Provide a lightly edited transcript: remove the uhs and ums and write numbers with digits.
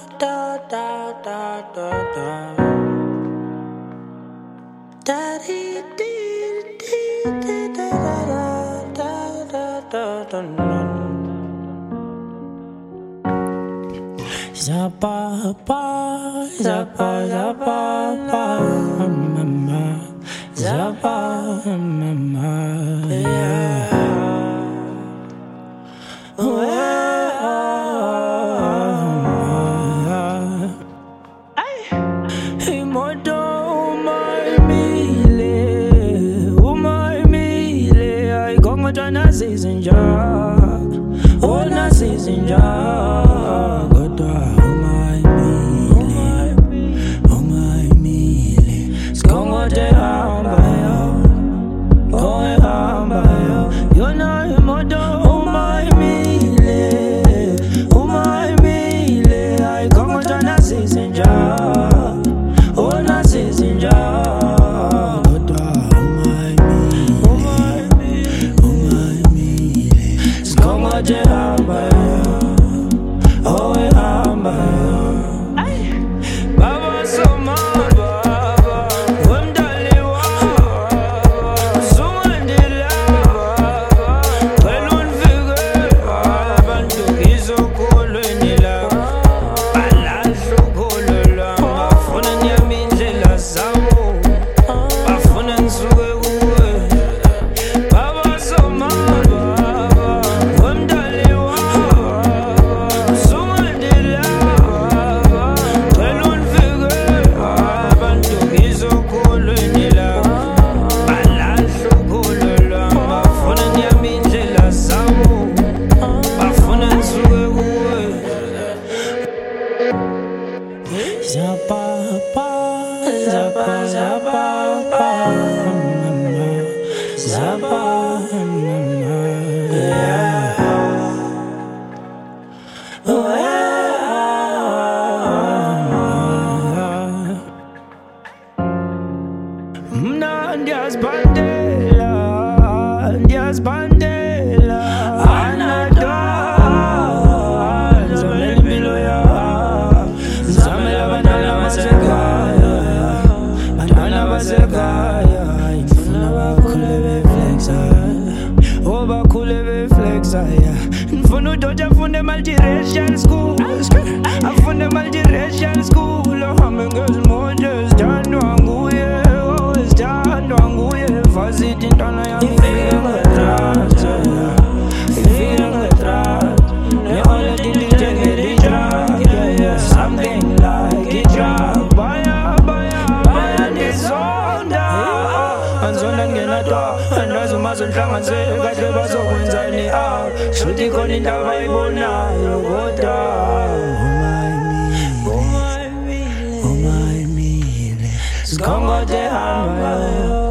da da da da da. Daddy dee dee dee da da da da da da da. Zappa pa zappa zappa pa mama zappa mama yeah. Nazizinja, oh nazizinja, goda, oh my mile, skongo te hamba yo, yo na imodo, oh my mile, ay kongo ta nazizinja, oh nazizinja. Zappa pa, zappa zappa pa, mama, zappa mama, yeah. Oh yeah. Ndias bandela, anada, zolel biloya. Mfuno doja funde multiracial school. I funde multiracial school. Hamengers models stand wanguye, always stand wanguye. Fazit in tana ya feeling atrás, feeling atrás. Ne ole dili jenge dija, yeah. Something like it drop. Baya ni zonda. Anzonda ngena to, andazo mazonhlanga nze kahle bazokwenza ni out. Shuti khona indaba ayibonayo kodwa oh my mile, sikhongo te hamba.